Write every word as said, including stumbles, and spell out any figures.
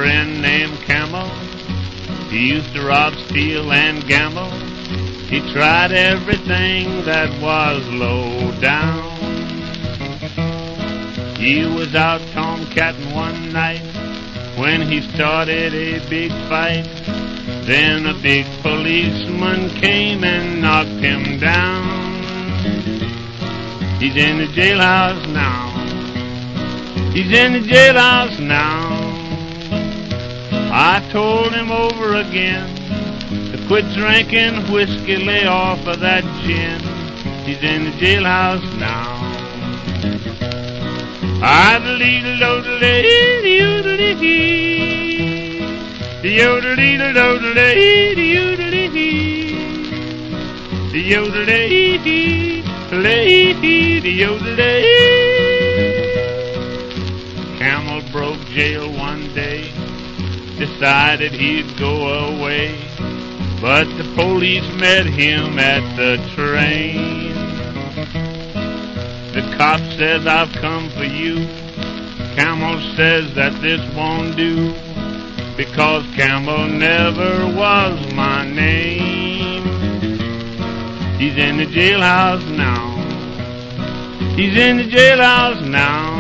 friend named Camel. He used to rob, steal, and gamble. He tried everything that was low down. He was out tomcatting one night when he started a big fight. Then a big policeman came and knocked him down. He's in the jailhouse now. He's in the jailhouse now. I told him over again to quit drinking whiskey, lay off of that gin. He's in the jailhouse now. I believe the yodelee, the yodelee, the yodelee, the yodelee, the yodelee, the yodelee. Camel broke jail one day, decided he'd go away, but the police met him at the train. The cop says, I've come for you. Camel says that this won't do, because Camel never was my name. He's in the jailhouse now. He's in the jailhouse now.